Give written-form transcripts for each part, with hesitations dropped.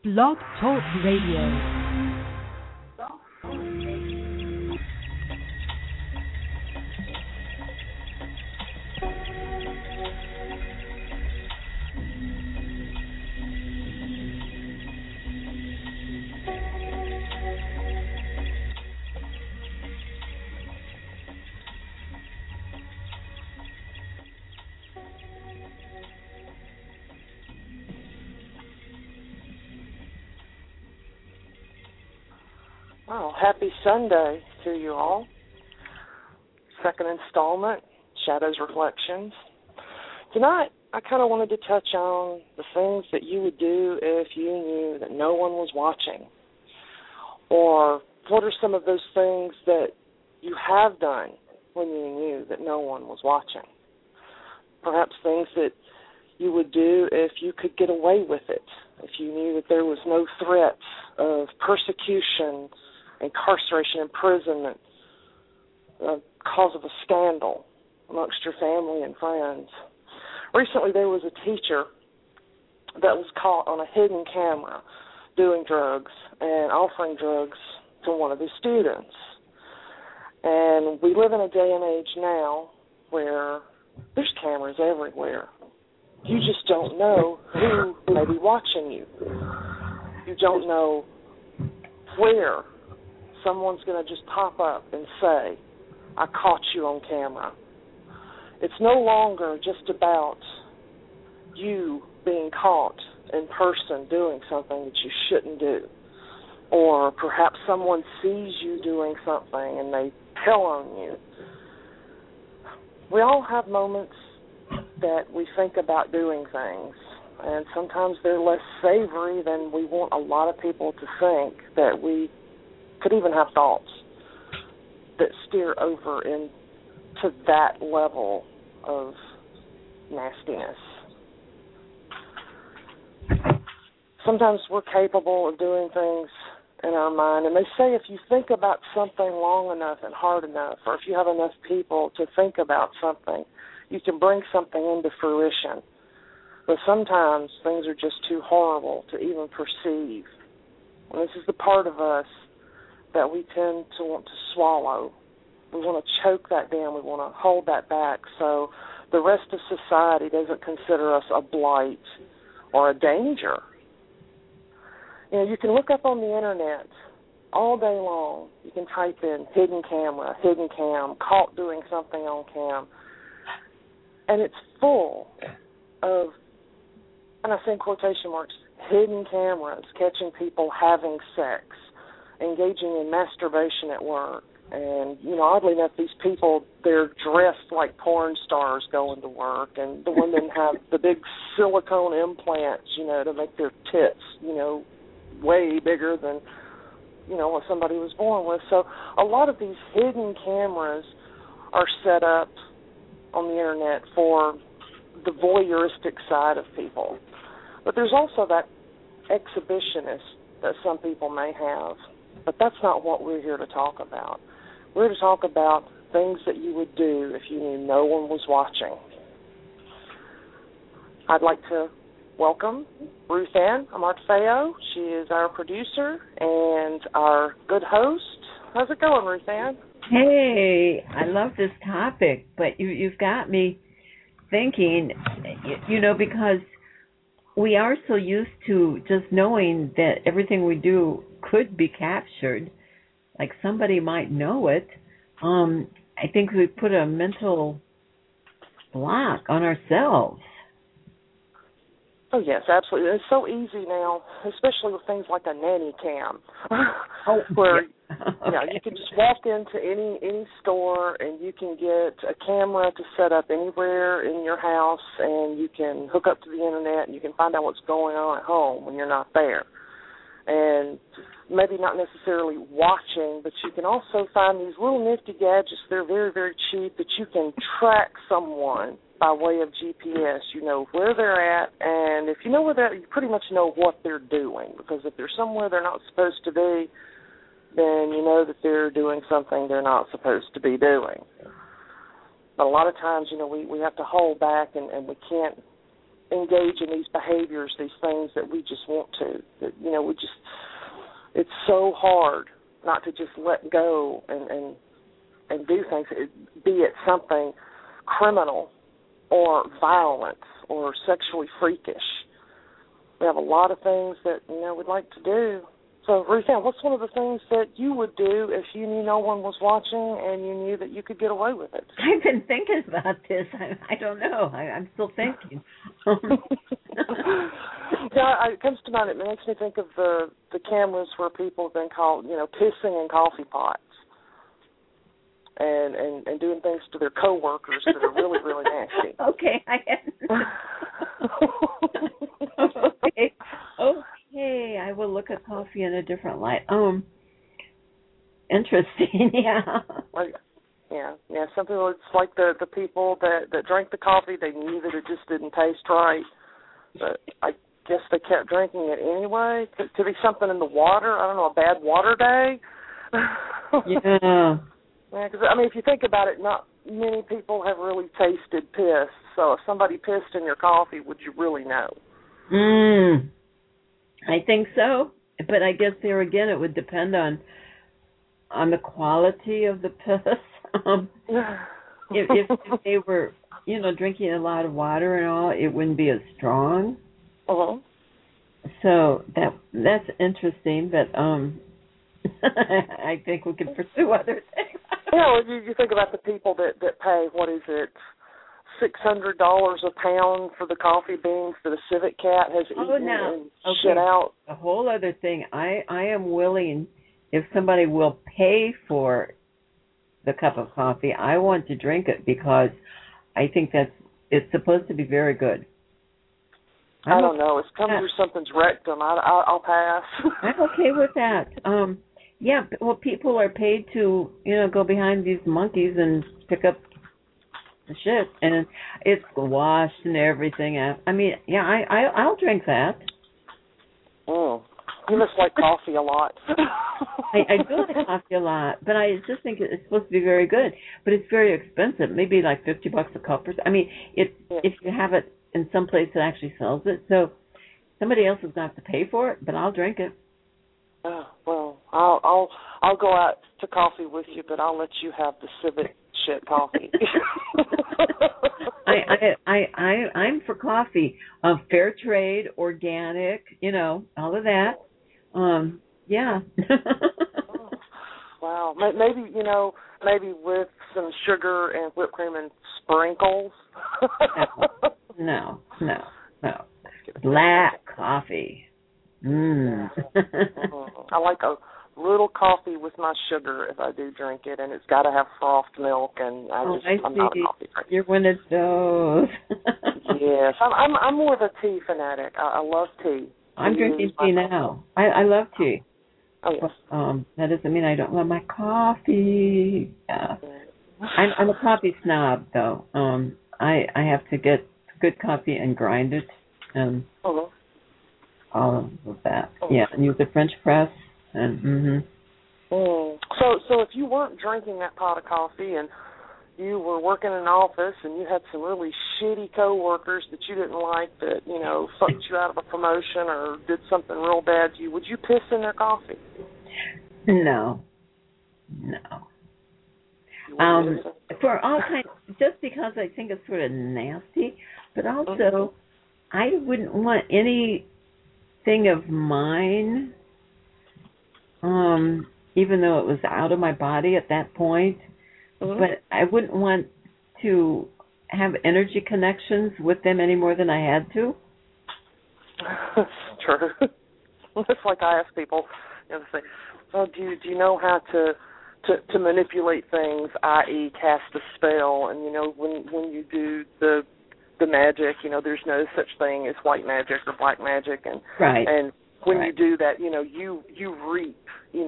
Blog Talk Radio. Oh, happy Sunday to you all. Second installment, Shadows Reflections. Tonight, I kind of wanted to touch on the things that you would do if you knew that no one was watching. Or what are some of those things that you have done when you knew that no one was watching? Perhaps things that you would do if you could get away with it, if you knew that there was no threat of persecution, incarceration, imprisonment, cause of a scandal amongst your family and friends. Recently, there was a teacher that was caught on a hidden camera doing drugs and offering drugs to one of his students. And we live in a day and age now where there's cameras everywhere. You just don't know who may be watching you. You don't know where someone's going to just pop up and say, I caught you on camera. It's no longer just about you being caught in person doing something that you shouldn't do. Or perhaps someone sees you doing something and they tell on you. We all have moments that we think about doing things, and sometimes they're less savory than we want a lot of people to think, that we could even have thoughts that steer over into that level of nastiness. Sometimes we're capable of doing things in our mind, and they say if you think about something long enough and hard enough, or if you have enough people to think about something, you can bring something into fruition. But sometimes things are just too horrible to even perceive. And this is the part of us that we tend to want to swallow. We want to choke that down. We want to hold that back so the rest of society doesn't consider us a blight or a danger. You know, you can look up on the Internet all day long. You can type in hidden camera, hidden cam, caught doing something on cam. And it's full of, and I say in quotation marks, hidden cameras catching people having sex, engaging in masturbation at work. And, you know, oddly enough, these people, they're dressed like porn stars going to work, and the women have the big silicone implants, you know, to make their tits, you know, way bigger than, you know, what somebody was born with. So a lot of these hidden cameras are set up on the Internet for the voyeuristic side of people. But there's also that exhibitionist that some people may have. But that's not what we're here to talk about. We're here to talk about things that you would do if you knew no one was watching. I'd like to welcome Ruth Ann Amartefeo. She is our producer and our good host. How's it going, Ruth Ann? Hey, I love this topic, but you've got me thinking, you know, because we are so used to just knowing that everything we do could be captured, like somebody might know it. I think we put a mental block on ourselves. Oh, yes, absolutely. It's so easy now, especially with things like a nanny cam, where you can just walk into any store and you can get a camera to set up anywhere in your house, and you can hook up to the Internet and you can find out what's going on at home when you're not there. And maybe not necessarily watching, but you can also find these little nifty gadgets. They're very, very cheap, that you can track someone by way of GPS. You know where they're at, and if you know where they're at, you pretty much know what they're doing, because if they're somewhere they're not supposed to be, then you know that they're doing something they're not supposed to be doing. But a lot of times, you know, we have to hold back, and we can't engage in these behaviors, these things that we just want to. That, you know, so hard not to just let go and do things, be it something criminal or violent or sexually freakish. We have a lot of things that, we'd like to do. So, Ruthann, what's one of the things that you would do if you knew no one was watching and you knew that you could get away with it? I've been thinking about this. I don't know. I'm still thinking. It comes to mind. It makes me think of the cameras where people have been caught, pissing in coffee pots and doing things to their coworkers that are really, really nasty. Okay, I hadn't. Okay, I will look at coffee in a different light. Interesting, yeah. Yeah. Some people, it's like the people that drank the coffee, they knew that it just didn't taste right, but I guess they kept drinking it anyway. Could be something in the water. I don't know, a bad water day. Yeah. Yeah, because, if you think about it, not many people have really tasted piss, so if somebody pissed in your coffee, would you really know? I think so, but I guess there again it would depend on the quality of the piss. If they were, drinking a lot of water and all, it wouldn't be as strong. Uh-huh. So that's interesting, but I think we can pursue other things. You think about the people that pay, what is it, $600 a pound for the coffee beans that a civet cat has eaten and shit out. A whole other thing. I am willing, if somebody will pay for the cup of coffee, I want to drink it because I think it's supposed to be very good. I don't know. It's come through something's rectum. I'll pass. I'm okay with that. Yeah, well, people are paid to, go behind these monkeys and pick up the shit, and it's washed and everything. I'll drink that. You must like coffee a lot. I do like coffee a lot, but I just think it's supposed to be very good. But it's very expensive, maybe like $50 a cup or so. If you have it in some place that actually sells it, so somebody else is going to have to pay for it, but I'll drink it. Oh, well, I'll go out to coffee with you, but I'll let you have the civet shit coffee. I'm for coffee, fair trade, organic, all of that. Yeah. Wow. Maybe with some sugar and whipped cream and sprinkles. No. Black coffee. I like a little coffee with my sugar if I do drink it, and it's got to have frothed milk. And I'm not a coffee drinker. You're one of those. Yes, I'm more of a tea fanatic. I love tea. I'm drinking tea now. I love tea. Oh yes. That doesn't mean I don't love my coffee. I'm a coffee snob, though. I have to get good coffee and grind it, and all of that. Yeah, and use the French press. And So if you weren't drinking that pot of coffee and you were working in an office and you had some really shitty coworkers that you didn't like that, fucked you out of a promotion or did something real bad to you, would you piss in their coffee? No. For all kinds, just because I think it's sort of nasty, but also I wouldn't want anything of mine, even though it was out of my body at that point. But I wouldn't want to have energy connections with them any more than I had to. True. It's like I ask people, say, "Oh, do you know how to manipulate things, i.e., cast a spell?" And when you do the magic, there's no such thing as white magic or black magic, and and when you do that, you reap,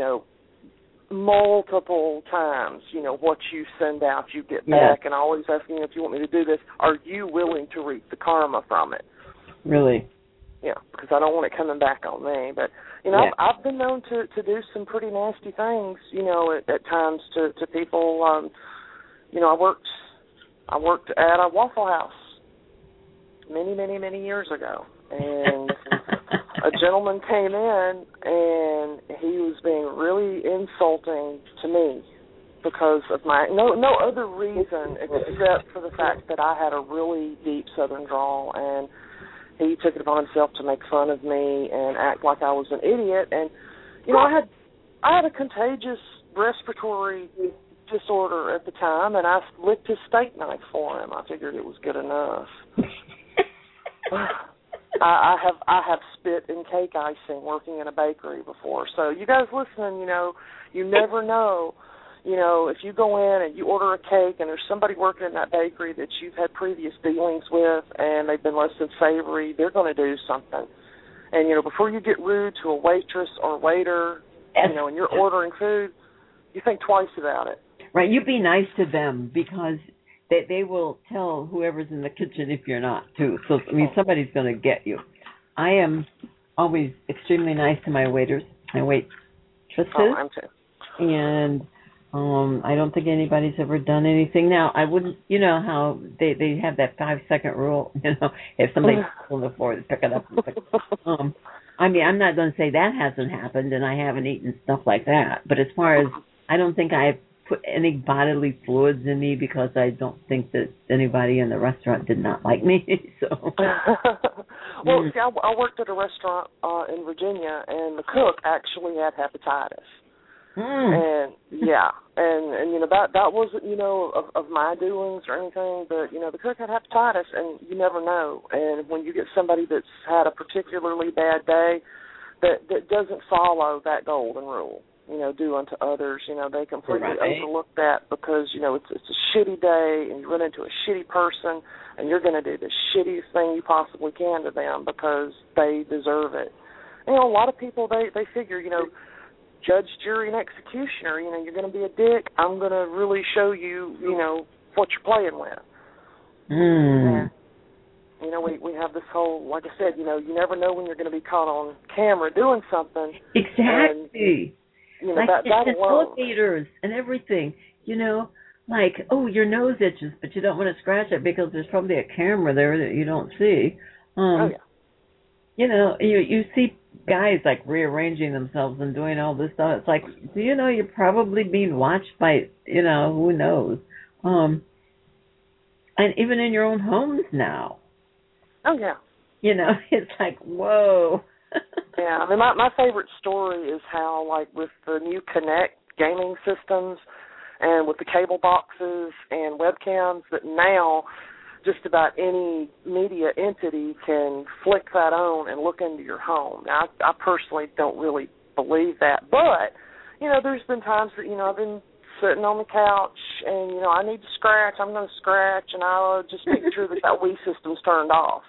multiple times, what you send out, you get back. And I always ask, if you want me to do this, are you willing to reap the karma from it? Really? Yeah, because I don't want it coming back on me. But, I've been known to do some pretty nasty things, at times to people. I worked at a Waffle House many, many, many years ago. And a gentleman came in and he was being really insulting to me because of my no other reason except for the fact that I had a really deep Southern drawl, and he took it upon himself to make fun of me and act like I was an idiot. And I had a contagious respiratory disorder at the time, and I licked his steak knife for him. I figured it was good enough. I have spit in cake icing working in a bakery before. So you guys listening, you never know. If you go in and you order a cake and there's somebody working in that bakery that you've had previous dealings with and they've been less than savory, they're going to do something. And, before you get rude to a waitress or waiter, and you're ordering food, you think twice about it. Right, you be nice to them because they will tell whoever's in the kitchen if you're not, too. So, somebody's going to get you. I am always extremely nice to my waiters, my waitresses. Oh, I'm too. And I don't think anybody's ever done anything. Now, I wouldn't, how they have that 5-second rule, if somebody's on the floor, they pick it up. I'm not going to say that hasn't happened, and I haven't eaten stuff like that. But as far as, I don't think I've put any bodily fluids in me because I don't think that anybody in the restaurant did not like me. So. Well, see, I worked at a restaurant in Virginia, and the cook actually had hepatitis. And that wasn't of my doings or anything, but the cook had hepatitis, and you never know. And when you get somebody that's had a particularly bad day, that doesn't follow that golden rule, do unto others. They completely overlook that because it's a shitty day, and you run into a shitty person, and you're going to do the shittiest thing you possibly can to them because they deserve it. A lot of people they figure judge, jury, and executioner, you're going to be a dick. I'm going to really show you, what you're playing with. And, we have this whole, like I said, you never know when you're going to be caught on camera doing something. Exactly. And, like that alone. Elevators and everything, like, oh, your nose itches, but you don't want to scratch it because there's probably a camera there that you don't see. Oh, yeah. You see guys like rearranging themselves and doing all this stuff. It's like, do you know you're probably being watched by, who knows? And even in your own homes now. Oh, yeah. It's like, whoa. Yeah, my favorite story is how, like, with the new Kinect gaming systems and with the cable boxes and webcams, that now just about any media entity can flick that on and look into your home. Now, I personally don't really believe that, but, there's been times that, I've been sitting on the couch and, I need to scratch, I'm going to scratch, and I'll just picture that Wii system's turned off.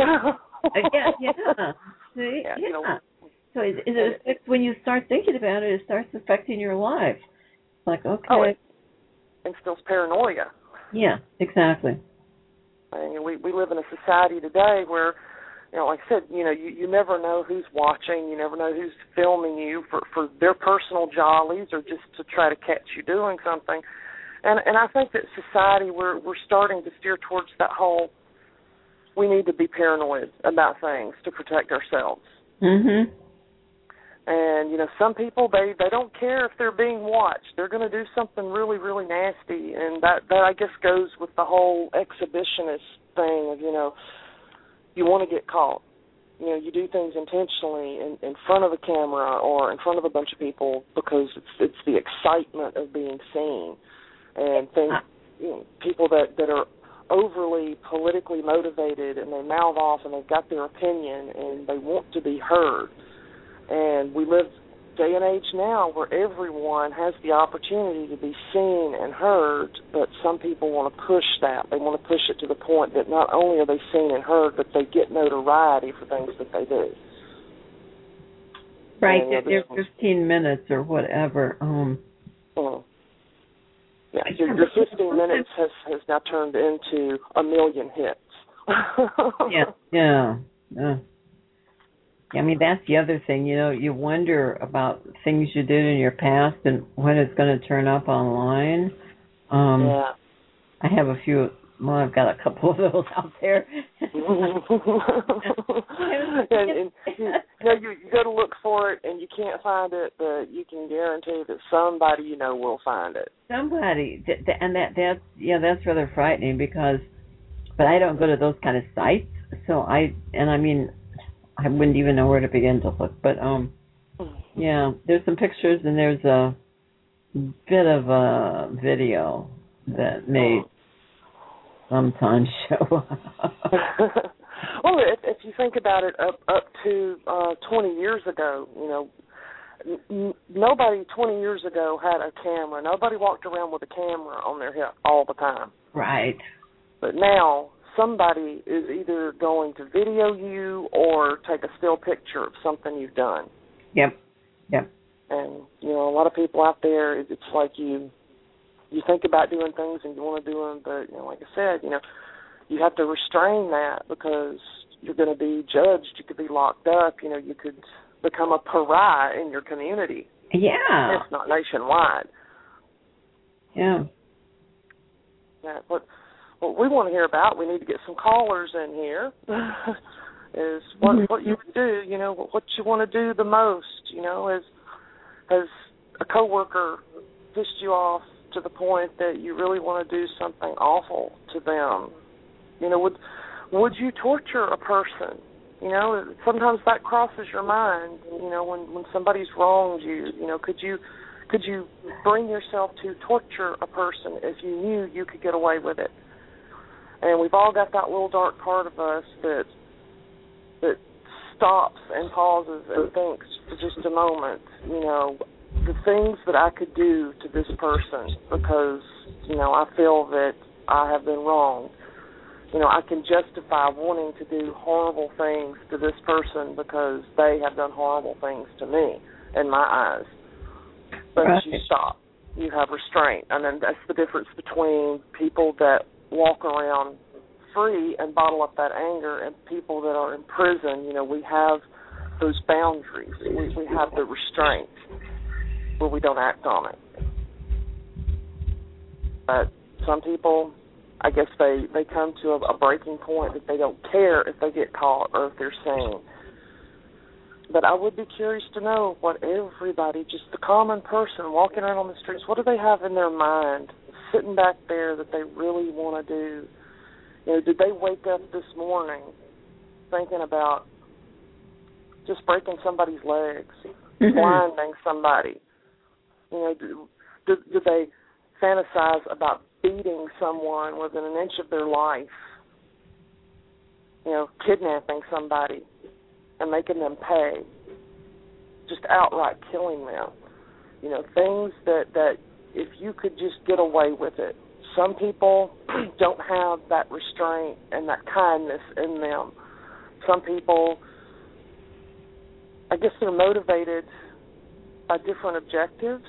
Yeah. See? Yeah. So it affects, when you start thinking about it, it starts affecting your life. It's like, okay. Oh, it instills paranoia. Yeah, exactly. And we live in a society today where, like I said, you never know who's watching, you never know who's filming you for their personal jollies or just to try to catch you doing something. And I think that society, we're starting to steer towards that whole, we need to be paranoid about things to protect ourselves. Mm-hmm. And, some people, they don't care if they're being watched. They're going to do something really, really nasty. And that I guess, goes with the whole exhibitionist thing of, you want to get caught. You do things intentionally in front of a camera or in front of a bunch of people because it's the excitement of being seen. And things, people that are overly politically motivated and they mouth off and they've got their opinion and they want to be heard. And we live day and age now where everyone has the opportunity to be seen and heard, but some people want to push that. They want to push it to the point that not only are they seen and heard, but they get notoriety for things that they do. Right, they're 15 minutes or whatever. Yeah, your 15 minutes has now turned into a million hits. Yeah. I mean, that's the other thing, you wonder about things you did in your past and when it's going to turn up online. I have a few Well, I've got a couple of those out there. and you go to look for it and you can't find it, but you can guarantee that somebody you know will find it. Somebody, and that's rather frightening but I don't go to those kind of sites, so I wouldn't even know where to begin to look. But yeah, there's some pictures and there's a bit of a video that may sometimes show up. Well, if you think about it, up to 20 years ago, nobody 20 years ago had a camera. Nobody walked around with a camera on their hip all the time. Right. But now somebody is either going to video you or take a still picture of something you've done. Yep. And, a lot of people out there, it's like you think about doing things and you want to do them, but, like I said, you have to restrain that because you're going to be judged. You could be locked up. You could become a pariah in your community. Yeah. If not nationwide. Yeah. Yeah. What we want to hear about, we need to get some callers in here, is what you would do, what you want to do the most, has a coworker pissed you off to the point that you really want to do something awful to them? Would you torture a person? Sometimes that crosses your mind. When somebody's wronged you, could you bring yourself to torture a person if you knew you could get away with it? And we've all got that little dark part of us that stops and pauses and thinks for just a moment, the things that I could do to this person because, I feel that I have been wronged. I can justify wanting to do horrible things to this person because they have done horrible things to me in my eyes. But you stop. You have restraint. And then that's the difference between people that walk around free and bottle up that anger and people that are in prison. We have those boundaries. We have the restraint where we don't act on it. But some people, I guess they come to a breaking point that they don't care if they get caught or if they're seen. But I would be curious to know what everybody, just the common person walking around on the streets, what do they have in their mind sitting back there that they really want to do? Did they wake up this morning thinking about just breaking somebody's legs, blinding somebody? Did they fantasize about beating someone within an inch of their life? Kidnapping somebody and making them pay, just outright killing them. Things that if you could just get away with it. Some people don't have that restraint and that kindness in them. Some people, I guess they're motivated by different objectives.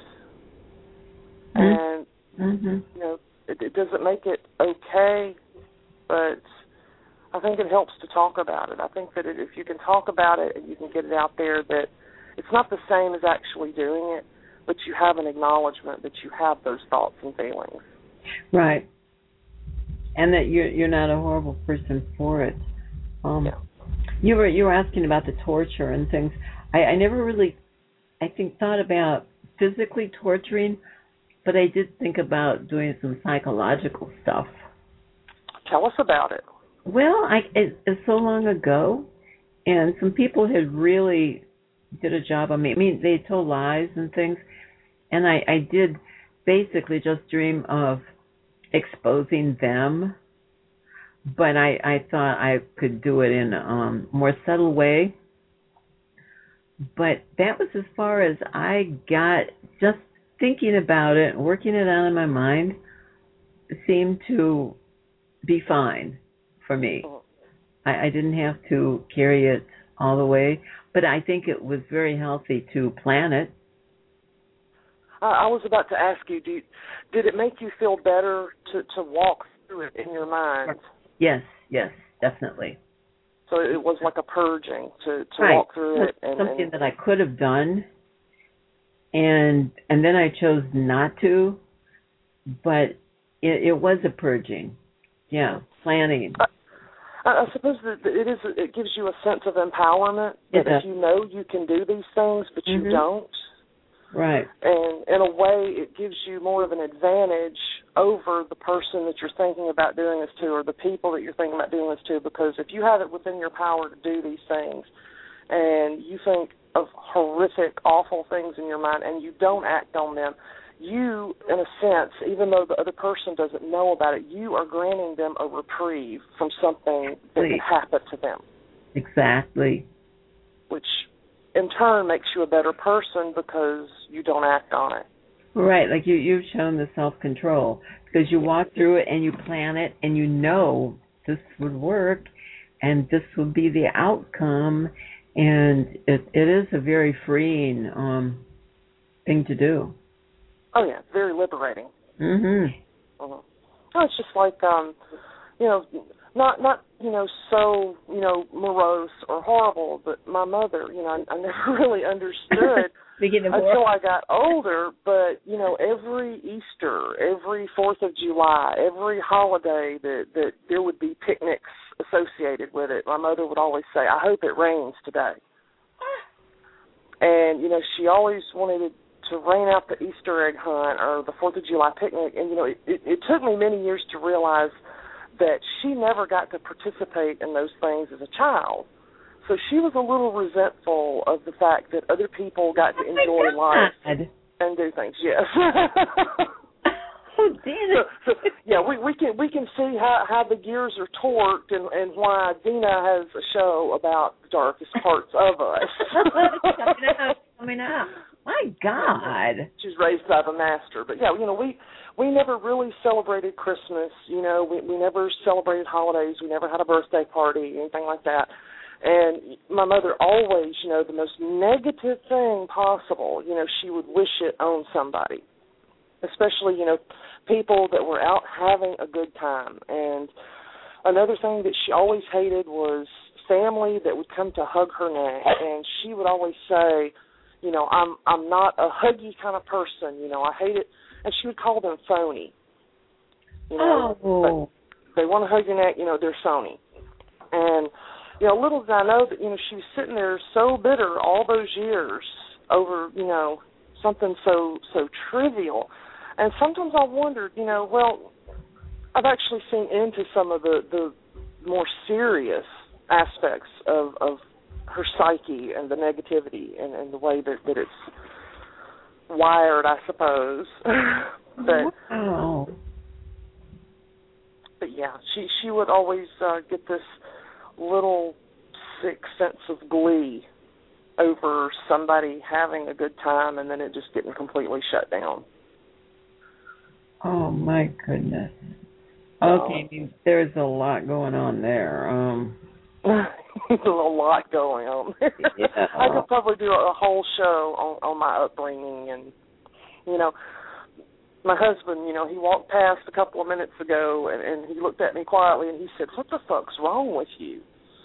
And, it doesn't make it okay, but I think it helps to talk about it. I think that if you can talk about it and you can get it out there, that it's not the same as actually doing it, but you have an acknowledgement that you have those thoughts and feelings. Right. And that you're not a horrible person for it. You were asking about the torture and things. I never really, thought about physically torturing, but I did think about doing some psychological stuff. Tell us about it. Well, it's so long ago, and some people had really did a job on me. I mean, they told lies and things, and I did basically just dream of exposing them, but I thought I could do it in a more subtle way. But that was as far as I got. Just thinking about it, working it out in my mind, seemed to be fine for me. I didn't have to carry it all the way, but I think it was very healthy to plan it. I was about to ask you, did it make you feel better to walk through it in your mind? Yes, definitely. So it was like a purging to right. Walk through it. Something that I could have done, and then I chose not to, but it was a purging. planning. I suppose that it gives you a sense of empowerment that if you know you can do these things, but you don't. Right. And in a way, it gives you more of an advantage over the person that you're thinking about doing this to or the people that you're thinking about doing this to, because if you have it within your power to do these things and you think of horrific, awful things in your mind and you don't act on them, you, in a sense, even though the other person doesn't know about it, you are granting them a reprieve from something that could happen to them. Exactly. Which, in turn, makes you a better person because you don't act on it. Right, like you've shown the self-control because you walk through it and you plan it and you know this would work and this would be the outcome, and it is a very freeing thing to do. Oh, yeah, very liberating. Mm-hmm. Oh, it's just like, not so, morose or horrible, but my mother, I never really understood until I got older, but, every Easter, every 4th of July, every holiday that there would be picnics associated with it, my mother would always say, I hope it rains today. And, she always wanted to rain out the Easter egg hunt or the 4th of July picnic. And, it took me many years to realize that she never got to participate in those things as a child. So she was a little resentful of the fact that other people got to enjoy life and do things. Yes. Oh, damn it. So, we can see how the gears are torqued and why Dina has a show about the darkest parts of us. Coming up. My God. She's raised by the master. But, we never really celebrated Christmas. We never celebrated holidays. We never had a birthday party, anything like that. And my mother always, the most negative thing possible, she would wish it on somebody, especially, people that were out having a good time. And another thing that she always hated was family that would come to hug her neck. And she would always say, I'm not a huggy kind of person, I hate it. And she would call them phony. Oh. They want to hug your neck, they're phony. And, little did I know that, she was sitting there so bitter all those years over, something so trivial. And sometimes I wondered, I've actually seen into some of the more serious aspects of her psyche and the negativity and the way that it's wired, I suppose. But yeah, she would always get this little sick sense of glee over somebody having a good time and then it just getting completely shut down. Oh my goodness. Okay, there's a lot going on there. There's a lot going on. Yeah. I could probably do a whole show on my upbringing and, my husband, he walked past a couple of minutes ago and he looked at me quietly and he said, what the fuck's wrong with you?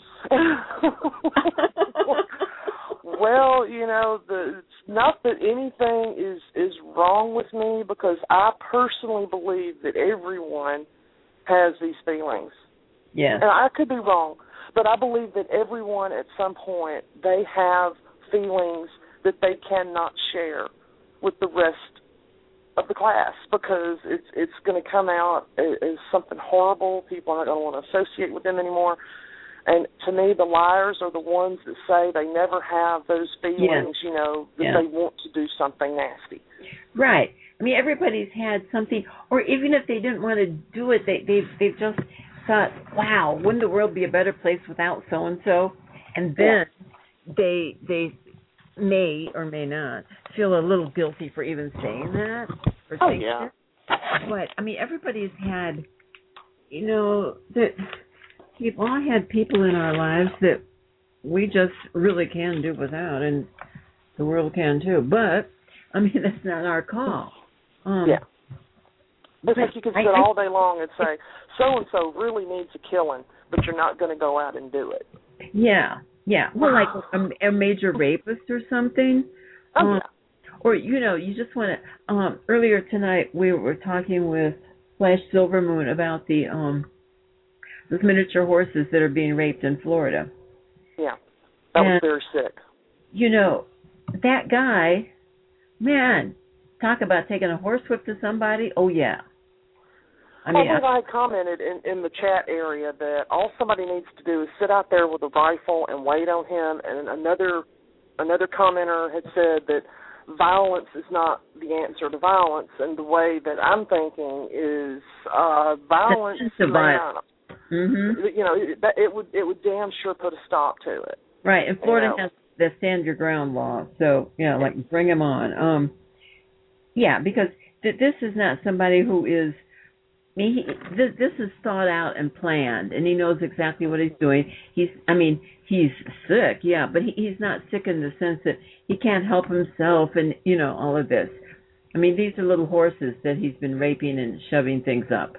Well, it's not that anything is wrong with me because I personally believe that everyone has these feelings. Yeah. And I could be wrong, but I believe that everyone at some point, they have feelings that they cannot share with the rest of the class because it's going to come out as something horrible. People aren't going to want to associate with them anymore. And to me, the liars are the ones that say they never have those feelings, that they want to do something nasty. Right. I mean, everybody's had something, or even if they didn't want to do it, they've just thought, wow, wouldn't the world be a better place without so-and-so? And then they may or may not feel a little guilty for even saying that. But, I mean, everybody's had, that we've all had people in our lives that we just really can do without, and the world can too. But, I mean, that's not our call. It's like you could sit all day long and say, so-and-so really needs a killing, but you're not going to go out and do it. Yeah. Well, like a major rapist or something. Or, you just want to, earlier tonight we were talking with Flash Silvermoon about the those miniature horses that are being raped in Florida. Yeah, that was very sick. You know, that guy, man, talk about taking a horsewhip to somebody. Oh, yeah. I believe I commented in the chat area that all somebody needs to do is sit out there with a rifle and wait on him. And another commenter had said that violence is not the answer to violence, and the way that I'm thinking is violence. You know, it would damn sure put a stop to it. Right, and Florida has the stand your ground law, so like bring him on. Yeah, because this is not somebody who is. This is thought out and planned, and he knows exactly what he's doing. He's sick, yeah, but he's not sick in the sense that he can't help himself and, all of this. I mean, these are little horses that he's been raping and shoving things up.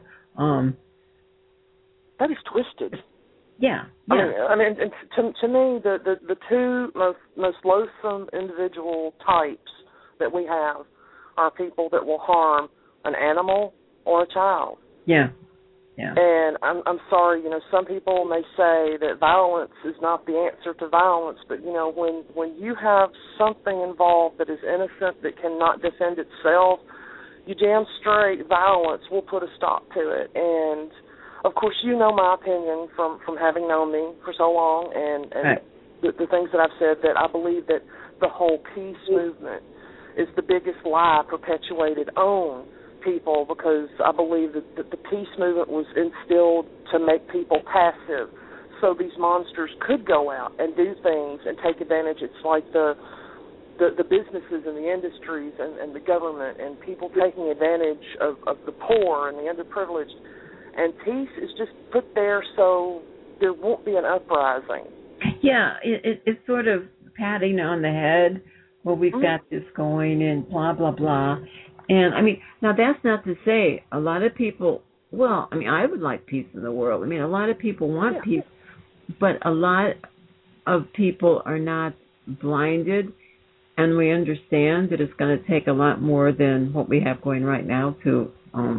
That is twisted. Yeah. I mean, to me, the two most loathsome individual types that we have are people that will harm an animal or a child. Yeah. Yeah. And I'm sorry, some people may say that violence is not the answer to violence, but when you have something involved that is innocent, that cannot defend itself, you damn straight violence will put a stop to it. And of course, you know my opinion from having known me for so long, and right. the things that I've said, that I believe that the whole peace movement is the biggest lie perpetuated on people, because I believe that the peace movement was instilled to make people passive, so these monsters could go out and do things and take advantage. It's like the businesses and the industries and the government and people taking advantage of the poor and the underprivileged. And peace is just put there so there won't be an uprising. Yeah, it's sort of patting on the head. Well, we've got this going and blah, blah, blah. And, now that's not to say a lot of people, I would like peace in the world. A lot of people want peace, but a lot of people are not blinded, and we understand that it's going to take a lot more than what we have going right now to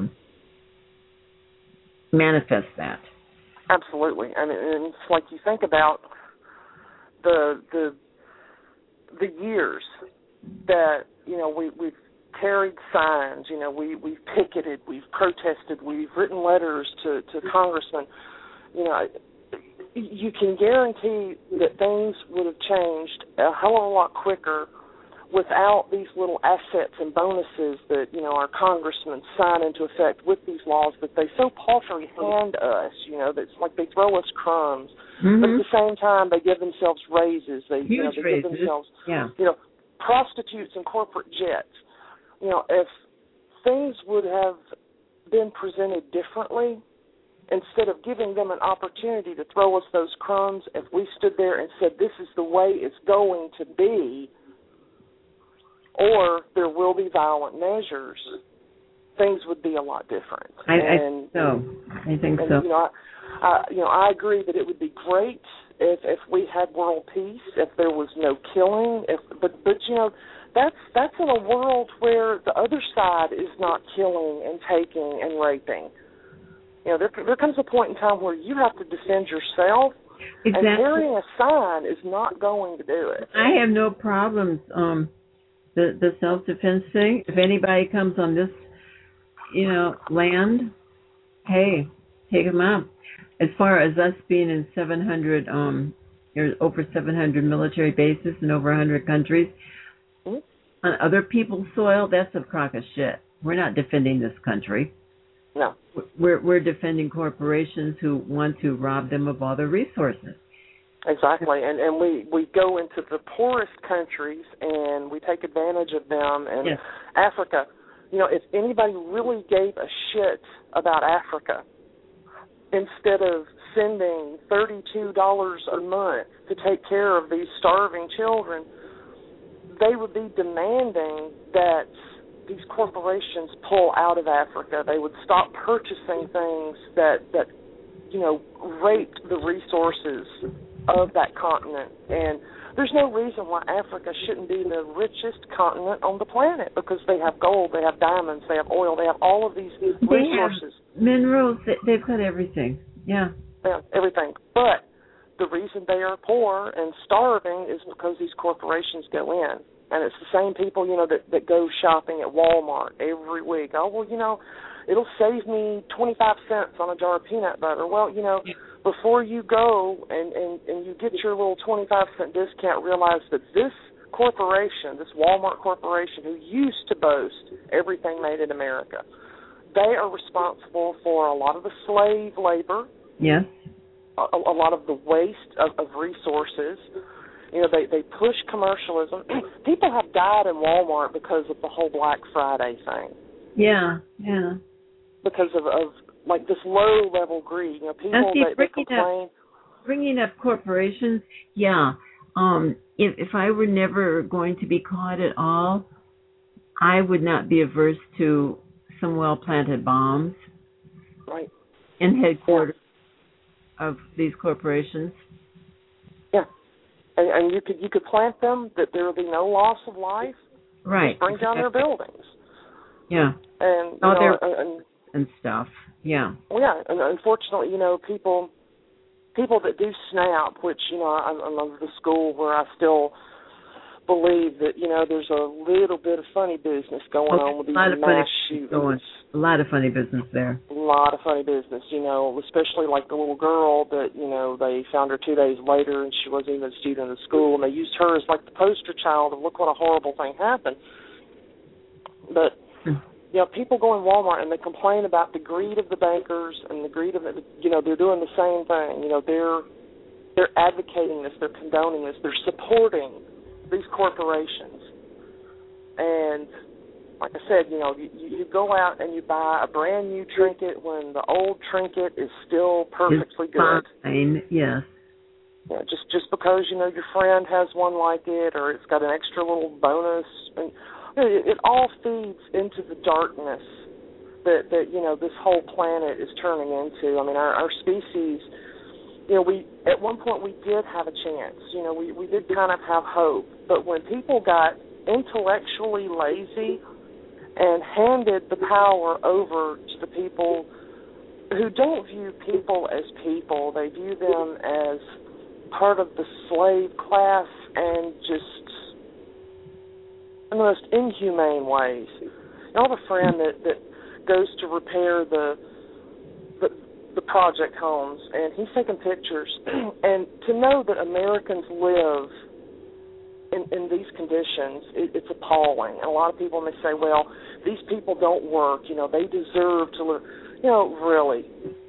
manifest that. Absolutely. And it's like you think about the years that, we've carried signs, we've picketed, we've protested, we've written letters to congressmen. You can guarantee that things would have changed a hell of a lot quicker without these little assets and bonuses that, our congressmen sign into effect with these laws that they so paltry hand us, that's like they throw us crumbs. Mm-hmm. But at the same time, they give themselves raises. They give themselves, prostitutes and corporate jets. If things would have been presented differently, instead of giving them an opportunity to throw us those crumbs, if we stood there and said, this is the way it's going to be, or there will be violent measures, things would be a lot different. I think so. I agree that it would be great if we had world peace, if there was no killing, but that's in a world where the other side is not killing and taking and raping. There comes a point in time where you have to defend yourself, exactly. And carrying a sign is not going to do it. I have no problems. The self-defense thing, if anybody comes on this, land, hey, take them out. As far as us being in 700, there's over 700 military bases in over 100 countries. Mm-hmm. On other people's soil, that's a crock of shit. We're not defending this country. No. We're defending corporations who want to rob them of all their resources. Exactly, and we go into the poorest countries and we take advantage of them. And yes. Africa, if anybody really gave a shit about Africa, instead of sending $32 a month to take care of these starving children, they would be demanding that these corporations pull out of Africa. They would stop purchasing things that raped the resources of that continent. And there's no reason why Africa shouldn't be the richest continent on the planet, because they have gold, they have diamonds, they have oil, they have all of these resources. They have minerals, they've got everything. Yeah. Yeah, everything. But the reason they are poor and starving is because these corporations go in. And it's the same people, that go shopping at Walmart every week. Oh, well, it'll save me 25 cents on a jar of peanut butter. Well, before you go and you get your little 25-cent discount, realize that this corporation, this Walmart corporation, who used to boast everything made in America, they are responsible for a lot of the slave labor. Yes. A lot of the waste of resources. They push commercialism. People have died in Walmart because of the whole Black Friday thing. Yeah. Because of like this low-level greed. People, they complain. Bringing up corporations, yeah. If I were never going to be caught at all, I would not be averse to some well-planted bombs. Right. In headquarters of these corporations. Yeah. And you could plant them that there will be no loss of life. Right. Just bring down their buildings. Yeah. And and stuff. Yeah. Well, yeah, and unfortunately, people that do SNAP, which I'm of the school where I still believe that there's a little bit of funny business going on with these mass shootings. A lot of funny business there. A lot of funny business, especially like the little girl that they found her 2 days later and she wasn't even a student of the school, and they used her as like the poster child of look what a horrible thing happened. But people go in Walmart and they complain about the greed of the bankers and the greed of it. They're doing the same thing. They're advocating this, they're condoning this, they're supporting these corporations. And like I said, you go out and you buy a brand new trinket when the old trinket is still perfectly good. Fine. Yes. Just because your friend has one like it, or it's got an extra little bonus, and it all feeds into the darkness that this whole planet is turning into. I mean, our species. We at one point we did have a chance. We did kind of have hope, but when people got intellectually lazy and handed the power over to the people who don't view people as people, they view them as part of the slave class and just in the most inhumane ways. I have a friend that goes to repair the project homes, and he's taking pictures. And to know that Americans live in these conditions, it's appalling. And a lot of people may say, well, these people don't work. They deserve to live. Really.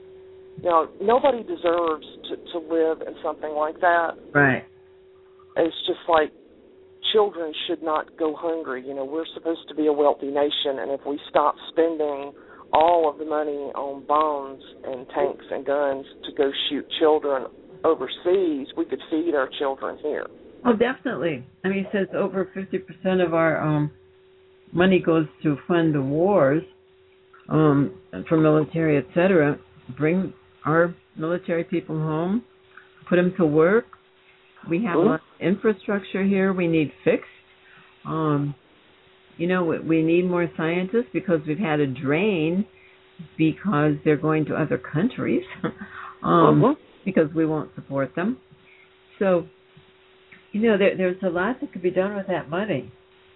Nobody deserves to live in something like that. Right. It's just like children should not go hungry. We're supposed to be a wealthy nation, and if we stop spending all of the money on bombs and tanks and guns to go shoot children overseas, we could feed our children here. Oh, definitely. I mean, since over 50% of our money goes to fund the wars for military, etc., bring our military people home, put them to work. We have a lot of infrastructure here we need fixed. We need more scientists because we've had a drain because they're going to other countries because we won't support them. So, there's a lot that could be done with that money.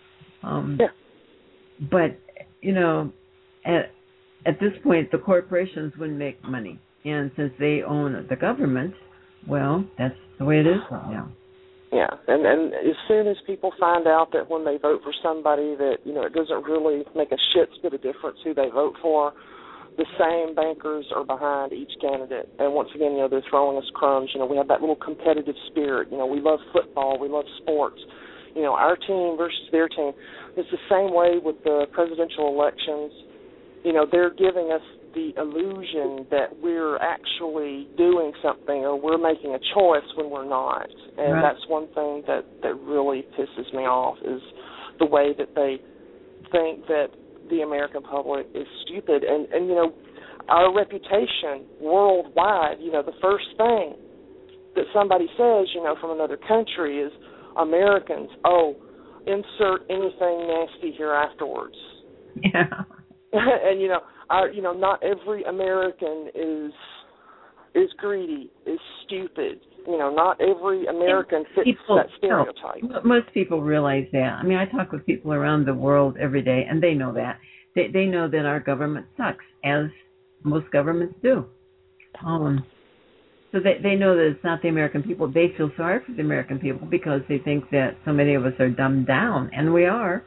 But, at this point, the corporations wouldn't make money. And since they own the government, well, that's the way it is right now. Yeah, and as soon as people find out that when they vote for somebody that, it doesn't really make a shit's bit of difference who they vote for, the same bankers are behind each candidate. And once again, they're throwing us crumbs. We have that little competitive spirit. We love football. We love sports. Our team versus their team. It's the same way with the presidential elections. They're giving us the illusion that we're actually doing something or we're making a choice when we're not. And that's one thing that really pisses me off is the way that they think that the American public is stupid. And our reputation worldwide, the first thing that somebody says, from another country is Americans, insert anything nasty here afterwards. Yeah. And, not every American is is greedy, is stupid. Not every American fits that stereotype. No, most people realize that. I mean, I talk with people around the world every day, and they know that. They know that our government sucks, as most governments do. So they know that it's not the American people. They feel sorry for the American people because they think that so many of us are dumbed down, and we are.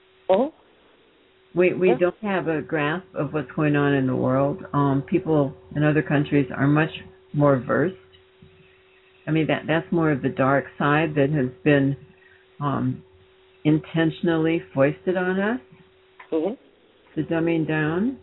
We don't have a grasp of what's going on in the world. People in other countries are much more versed. I mean, that's more of the dark side that has been intentionally foisted on us. The dumbing down.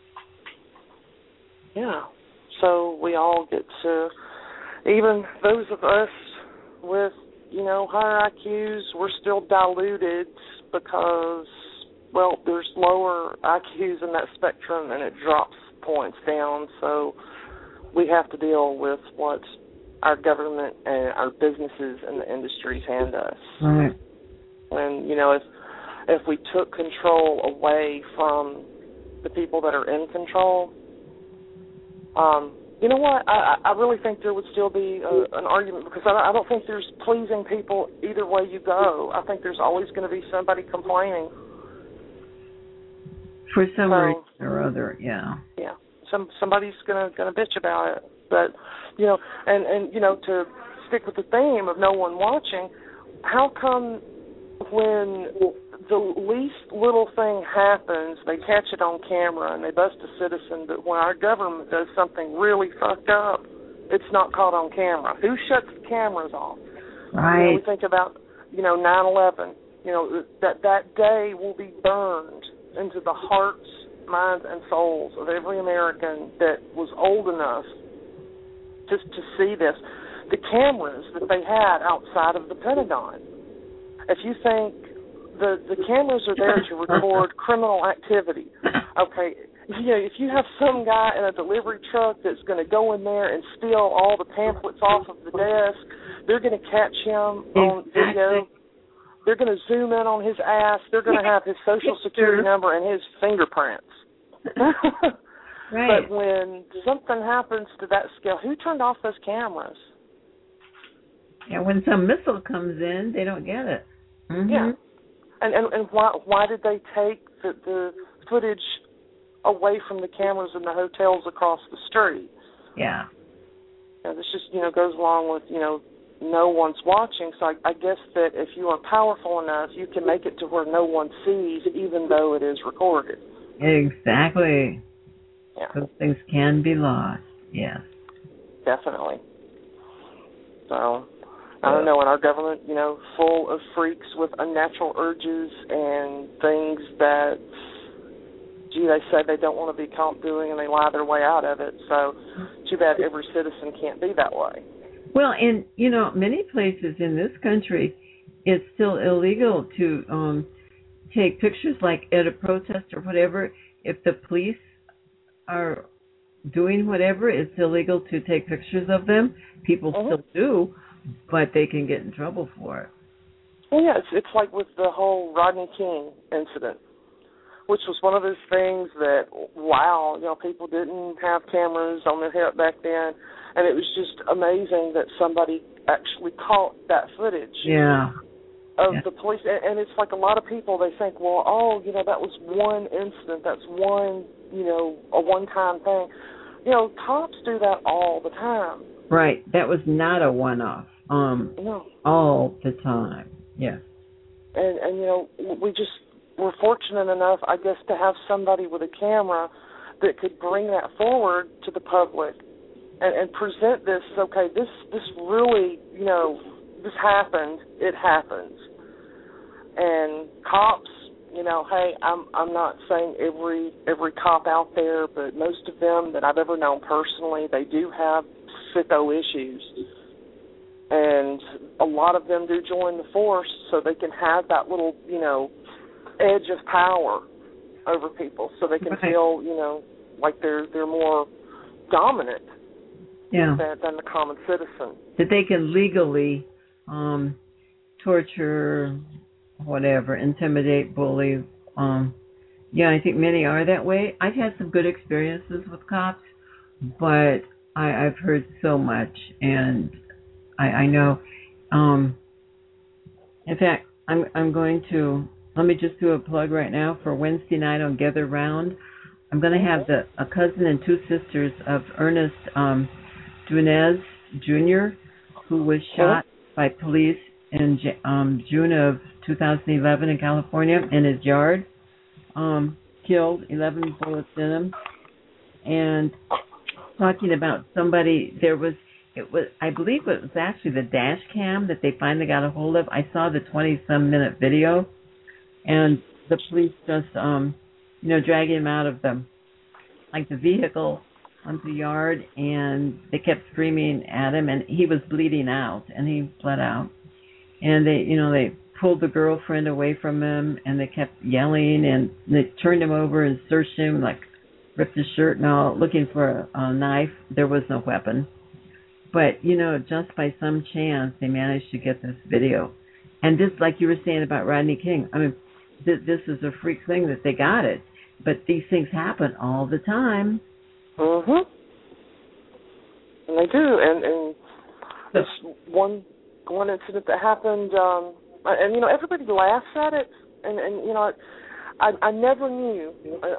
Yeah. So we all get to, even those of us with, higher IQs, we're still diluted because, there's lower IQs in that spectrum and it drops points down. So we have to deal with what our government and our businesses and the industries hand us. Right. And, if we took control away from the people that are in control, you know what? I really think there would still be an argument because I don't think there's pleasing people either way you go. I think there's always going to be somebody complaining. For some reason or other, yeah. Yeah. Somebody's gonna bitch about it. But, and to stick with the theme of no one watching, how come when the least little thing happens, they catch it on camera and they bust a citizen, but when our government does something really fucked up, it's not caught on camera? Who shuts the cameras off? Right. We think about, 9/11. That day will be burned into the hearts, minds, and souls of every American that was old enough just to see this. The cameras that they had outside of the Pentagon. If you think the cameras are there to record criminal activity, okay, if you have some guy in a delivery truck that's going to go in there and steal all the pamphlets off of the desk, they're going to catch him on video. They're going to zoom in on his ass. They're going to have his social security number and his fingerprints. Right. But when something happens to that scale, who turned off those cameras? Yeah, when some missile comes in, they don't get it. Mm-hmm. Yeah. And why did they take the footage away from the cameras in the hotels across the street? Yeah. This just, goes along with, no one's watching. So I guess that if you are powerful enough, you can make it to where no one sees, even though it is recorded. Exactly. Yeah. Those things can be lost. Yes. Definitely. So, I don't know, in our government, full of freaks with unnatural urges and things that, they say they don't want to be caught doing and they lie their way out of it. So, too bad every citizen can't be that way. Well, in, many places in this country, it's still illegal to take pictures, like at a protest or whatever. If the police are doing whatever, it's illegal to take pictures of them. People still do, but they can get in trouble for it. Well, yeah, it's like with the whole Rodney King incident, which was one of those things that, people didn't have cameras on their hip back then, and it was just amazing that somebody actually caught that footage. Yeah. Of the police, and it's like a lot of people, they think, that was one incident, that's one, a one-time thing. Cops do that all the time. Right, that was not a one-off. No. All the time, yes. And we're fortunate enough, I guess, to have somebody with a camera that could bring that forward to the public and present this, okay, this really, this happened, it happens. And cops, hey, I'm not saying every cop out there, but most of them that I've ever known personally, they do have sicko issues. And a lot of them do join the force so they can have that little, edge of power over people, so they can feel, like they're more dominant than the common citizen. That they can legally torture, whatever, intimidate, bully. I think many are that way. I've had some good experiences with cops, but I've heard so much, and I know. In fact, I'm going to, let me just do a plug right now for Wednesday night on Gather Round. I'm going to have a cousin and two sisters of Ernest Dunez Jr., who was shot by police in June of 2011 in California in his yard. Killed, 11 bullets in him. And talking about somebody, I believe it was actually the dash cam that they finally got a hold of. I saw the 20-some minute video, and the police just, dragging him out of the vehicle onto the yard, and they kept screaming at him, and he was bleeding out, and he bled out. And they pulled the girlfriend away from him, and they kept yelling, and they turned him over and searched him, ripped his shirt and all, looking for a knife. There was no weapon. But, just by some chance, they managed to get this video. And this, like you were saying about Rodney King, I mean, this is a freak thing that they got it. But these things happen all the time. Mm-hmm. And they do. And this one incident that happened, and everybody laughs at it. And I never knew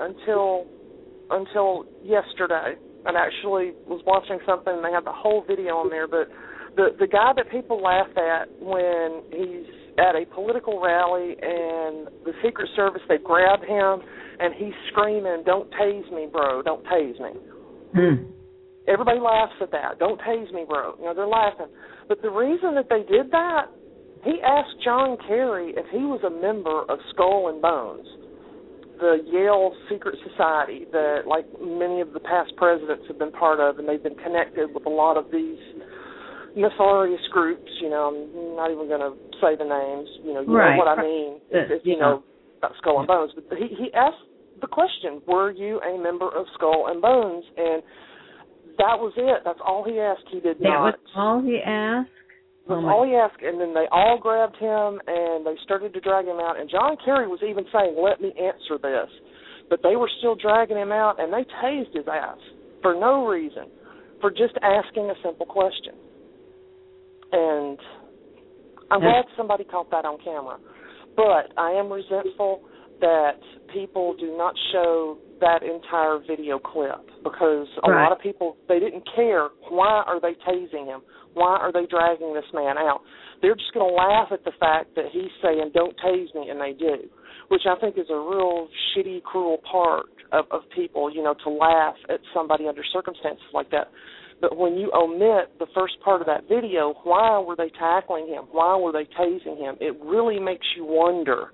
until yesterday. I actually was watching something, and they had the whole video on there, but the guy that people laugh at when he's at a political rally and the Secret Service, they grab him, and he's screaming, "Don't tase me, bro, don't tase me." Everybody laughs at that. "Don't tase me, bro." They're laughing. But the reason that they did that, he asked John Kerry if he was a member of Skull and Bones, the Yale secret society that, like, many of the past presidents have been part of, and they've been connected with a lot of these nefarious groups. I'm not even going to say the names. You know what I mean. About Skull and Bones. But he asked the question, "Were you a member of Skull and Bones?" And that was it. That's all he asked. He did not. That was all he asked? That's all he asked, and then they all grabbed him, and they started to drag him out. And John Kerry was even saying, "Let me answer this." But they were still dragging him out, and they tased his ass for no reason, for just asking a simple question. And I'm glad somebody caught that on camera. But I am resentful that people do not show that entire video clip, because a lot of people, they didn't care. Why are they tasing him? Why are they dragging this man out? They're just going to laugh at the fact that he's saying, "Don't tase me," and they do, which I think is a real shitty, cruel part of people, to laugh at somebody under circumstances like that. But when you omit the first part of that video, why were they tackling him? Why were they tasing him? It really makes you wonder.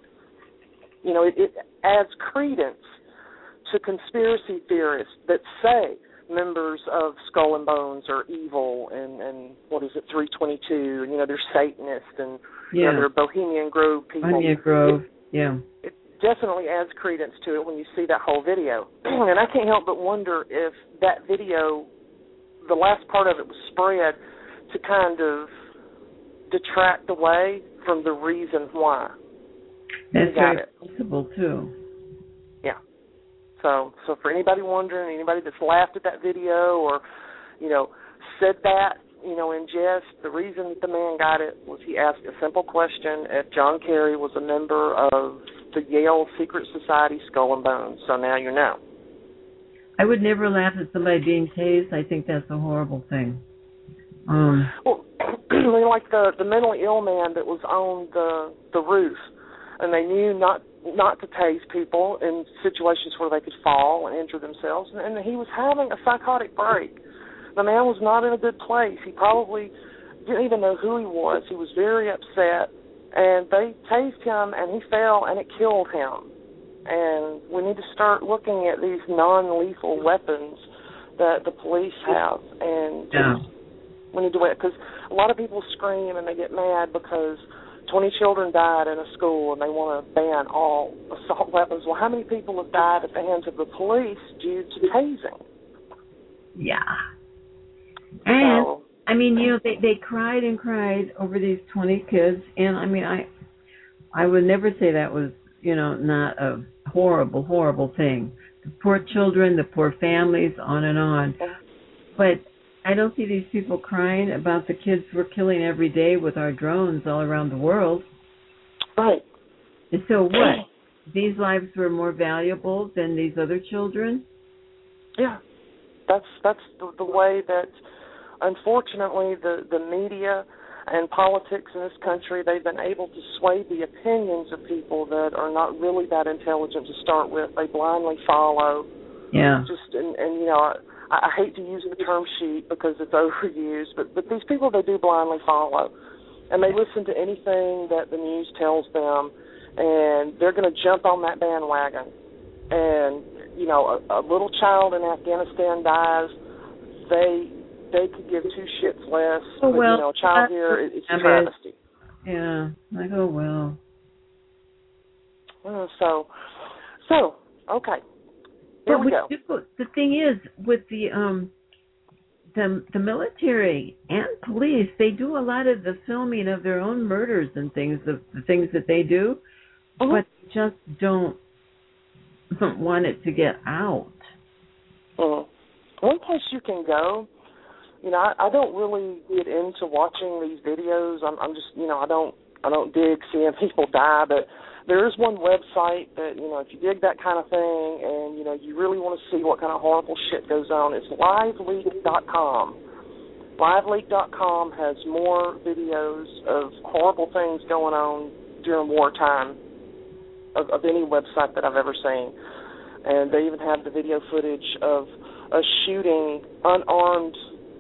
It adds credence to conspiracy theorists that say members of Skull and Bones are evil and what is it, 322, and they're Satanists and they're Bohemian Grove people. Bohemian Grove, It definitely adds credence to it when you see that whole video. And I can't help but wonder if that video, the last part of it, was spread to kind of detract away from the reason why. That's very possible too. Yeah. So for anybody wondering, anybody that's laughed at that video or, said that, in jest, the reason that the man got it was he asked a simple question if John Kerry was a member of the Yale Secret Society Skull and Bones. So now you know. I would never laugh at somebody being tased. I think that's a horrible thing. Well, like the mentally ill man that was on the roof, and they knew not to tase people in situations where they could fall and injure themselves, and he was having a psychotic break. The man was not in a good place. He probably didn't even know who he was. He was very upset, and they tased him, and he fell, and it killed him. And we need to start looking at these non-lethal weapons that the police have, and we need to wait, because a lot of people scream and they get mad because 20 children died in a school and they want to ban all assault weapons. Well, how many people have died at the hands of the police due to tasing? Yeah. And, they cried and cried over these 20 kids, and, I would never say that was, not a horrible, horrible thing. The poor children, the poor families, on and on. But I don't see these people crying about the kids we're killing every day with our drones all around the world. Right. And so what? These lives were more valuable than these other children? Yeah. That's the way that, unfortunately, the media and politics in this country, they've been able to sway the opinions of people that are not really that intelligent to start with. They blindly follow. Yeah. And you know, I hate to use the term sheep because it's overused, but these people, they do blindly follow. And they listen to anything that the news tells them, and they're going to jump on that bandwagon. And, you know, a little child in Afghanistan dies, they could give two shits less. Oh, but, well, you know, a child here, it's a travesty. Yeah, like, oh, well. So, okay. Here we go. The thing is, with the military and police, they do a lot of the filming of their own murders and things, the things that they do, but just don't want it to get out. One place you can go, you know, I don't really get into watching these videos. I'm just, you know, I don't dig seeing people die, but there is one website that, you know, if you dig that kind of thing and, you know, you really want to see what kind of horrible shit goes on, it's liveleak.com. Liveleak.com has more videos of horrible things going on during wartime of any website that I've ever seen. And they even have the video footage of a shooting unarmed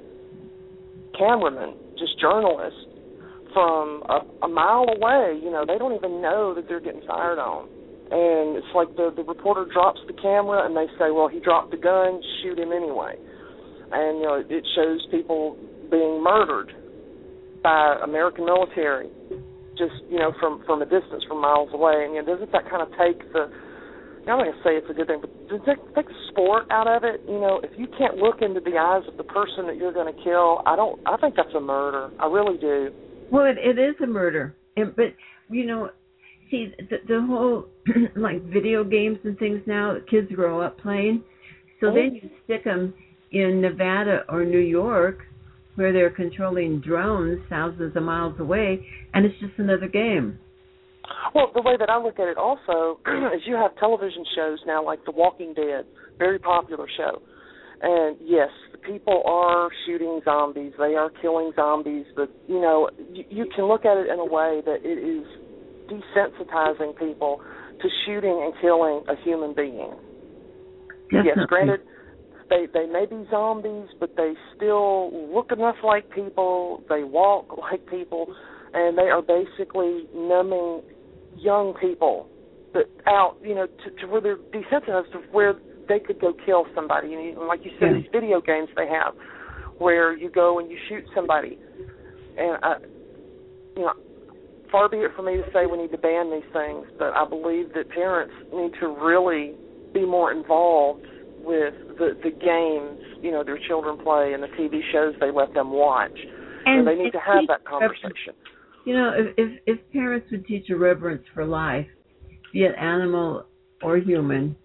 cameraman, just journalists, from a mile away. You know, they don't even know that they're getting fired on. And it's like the reporter drops the camera and they say, well, he dropped the gun, shoot him anyway. And, you know, it shows people being murdered by American military just, you know, from a distance, from miles away. And, you know, doesn't that kind of take the, I'm not going to say it's a good thing, but does that take the sport out of it? You know, if you can't look into the eyes of the person that you're going to kill, I think that's a murder. I really do. Well, it is a murder. But, you know, see, the whole, like, video games and things now, kids grow up playing. So then you stick them in Nevada or New York where they're controlling drones thousands of miles away, and it's just another game. Well, the way that I look at it also is you have television shows now like The Walking Dead, very popular show. And, yes, people are shooting zombies. They are killing zombies. But, you know, you can look at it in a way that it is desensitizing people to shooting and killing a human being. Definitely. Yes, granted, they may be zombies, but they still look enough like people. They walk like people. And they are basically numbing young people out, you know, to where they're desensitized to where they could go kill somebody. And like you said, these video games they have where you go and you shoot somebody. And, you know, far be it for me to say we need to ban these things, but I believe that parents need to really be more involved with the games, you know, their children play and the TV shows they let them watch. And they need to have that conversation. You know, if parents would teach a reverence for life, be it animal or human,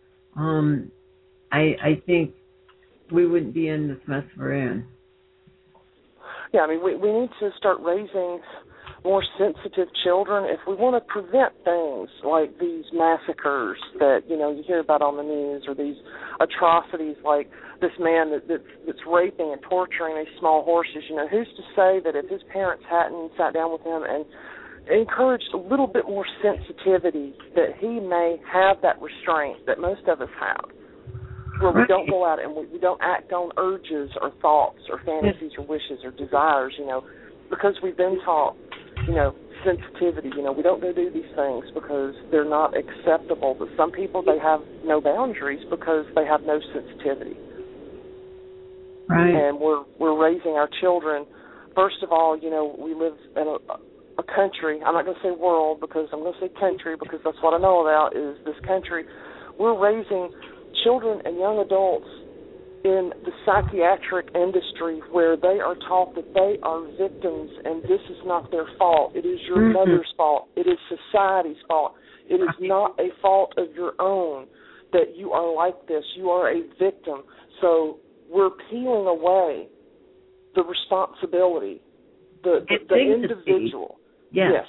I think we wouldn't be in this mess we're in. Yeah, I mean, we need to start raising more sensitive children if we want to prevent things like these massacres that, you know, you hear about on the news, or these atrocities like this man that's raping and torturing these small horses. You know, who's to say that if his parents hadn't sat down with him and encouraged a little bit more sensitivity, that he may have that restraint that most of us have, where we don't go out and we don't act on urges or thoughts or fantasies or wishes or desires, you know, because we've been taught, you know, sensitivity. You know, we don't go do these things because they're not acceptable. But some people, they have no boundaries because they have no sensitivity. Right. And we're raising our children. First of all, you know, we live in a country. I'm not going to say world because I'm going to say country because that's what I know about is this country. We're raising children and young adults in the psychiatric industry where they are taught that they are victims and this is not their fault. It is your mother's fault. It is society's fault. It is not a fault of your own that you are like this. You are a victim. So we're peeling away the responsibility, the individual. Yes.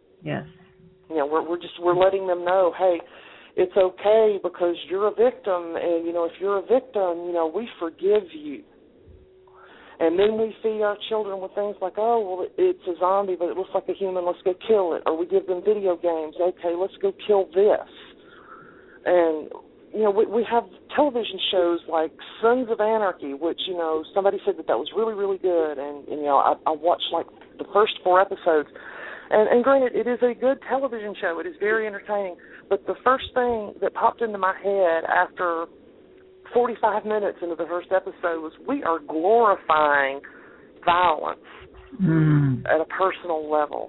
You know, we're letting them know, hey, it's okay because you're a victim, and, you know, if you're a victim, you know, we forgive you. And then we feed our children with things like, oh, well, it's a zombie, but it looks like a human, let's go kill it. Or we give them video games, okay, let's go kill this. And, you know, we have television shows like Sons of Anarchy, which, you know, somebody said that was really, really good. And you know, I watched like the first 4 episodes. And granted, it is a good television show. It is very entertaining. But the first thing that popped into my head after 45 minutes into the first episode was we are glorifying violence at a personal level.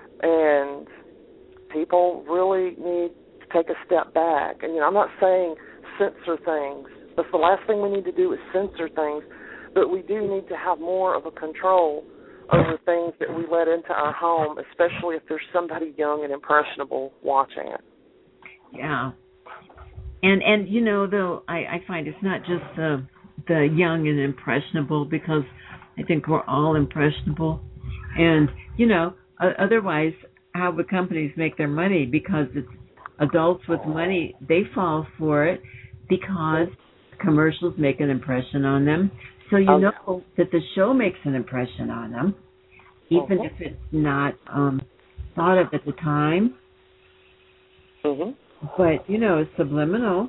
And people really need to take a step back. And, you know, I'm not saying censor things. That's the last thing we need to do is censor things. But we do need to have more of a control over things that we let into our home, especially if there's somebody young and impressionable watching it. Yeah. And you know, though, I find it's not just the young and impressionable, because I think we're all impressionable. And, you know, otherwise, how would companies make their money? Because it's adults with money, they fall for it because commercials make an impression on them. So you know that the show makes an impression on them, even if it's not thought of at the time. Mm-hmm. But, you know, it's subliminal.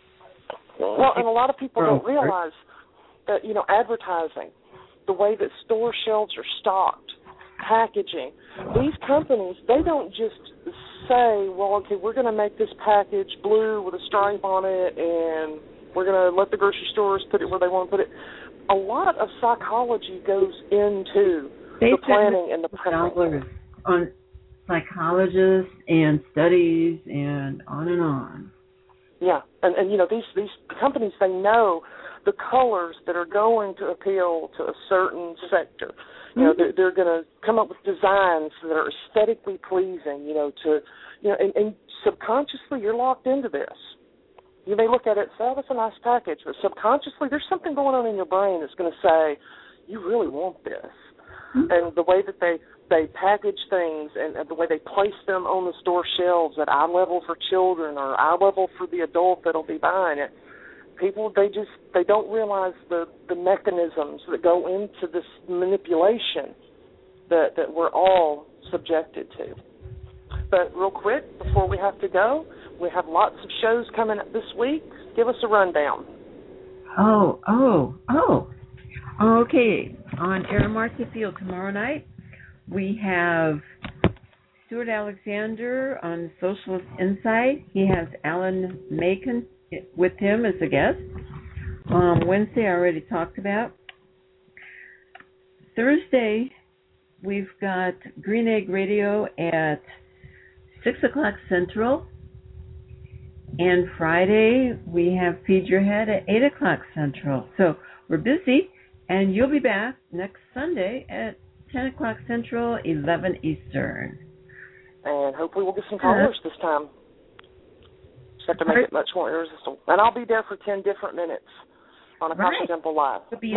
Well, and a lot of people don't realize that, you know, advertising, the way that store shelves are stocked, packaging, these companies, they don't just say, well, okay, we're going to make this package blue with a stripe on it, and we're going to let the grocery stores put it where they want to put it. A lot of psychology goes into the planning and the printing. On psychologists and studies and on and on. Yeah, and you know, these companies, they know the colors that are going to appeal to a certain sector. You know, they're going to come up with designs that are aesthetically pleasing, you know, and subconsciously you're locked into this. You may look at it and say, oh, that's a nice package, but subconsciously there's something going on in your brain that's going to say, you really want this. And the way that they package things and the way they place them on the store shelves at eye level for children or eye level for the adult that'll be buying it, people, they don't realize the mechanisms that go into this manipulation that we're all subjected to. But real quick, before we have to go, we have lots of shows coming up this week. Give us a rundown. Okay. On Aaron Marcy Field tomorrow night, we have Stuart Alexander on Socialist Insight. He has Alan Macon with him as a guest. Wednesday, I already talked about. Thursday, we've got Green Egg Radio at 6 o'clock Central. And Friday, we have Feed Your Head at 8 o'clock Central. So we're busy, and you'll be back next Sunday at 10 o'clock Central, 11 Eastern. And hopefully we'll get some callers this time. Just have to make it much more irresistible. And I'll be there for 10 different minutes on Akasha Temple Live. Okay,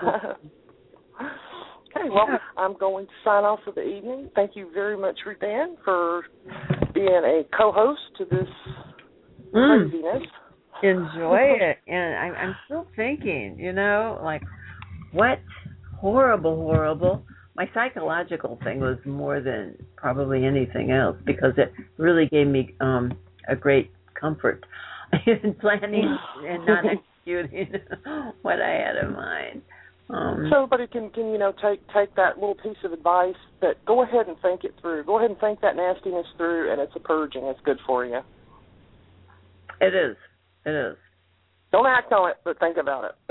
well, I'm going to sign off for the evening. Thank you very much, Ruth Ann, for being a co-host to this craziness. Enjoy it. And I'm still thinking, you know, like, what horrible. My psychological thing was more than probably anything else, because it really gave me a great comfort in planning and not executing what I had in mind. So everybody can you know, take that little piece of advice, that go ahead and think it through. Go ahead and think that nastiness through, and it's a purging. It's good for you. It is. Don't act on it, but think about it.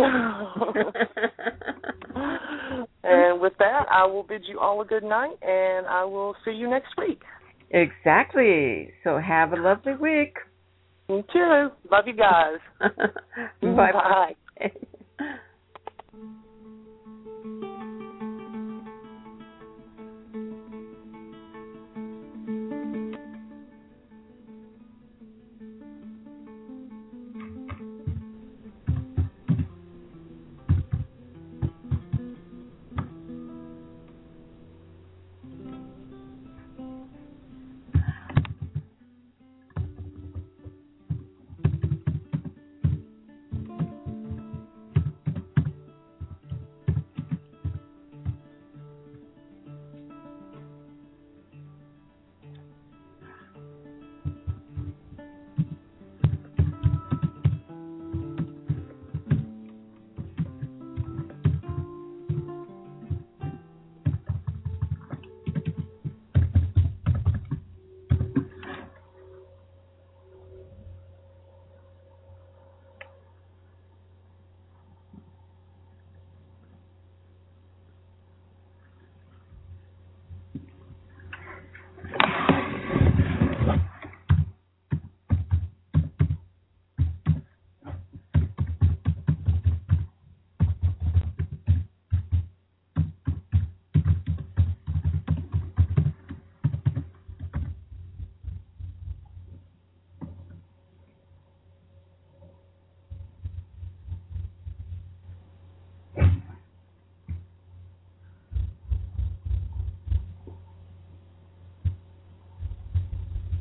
And with that, I will bid you all a good night, and I will see you next week. Exactly. So have a lovely week. You too. Love you guys. Bye-bye.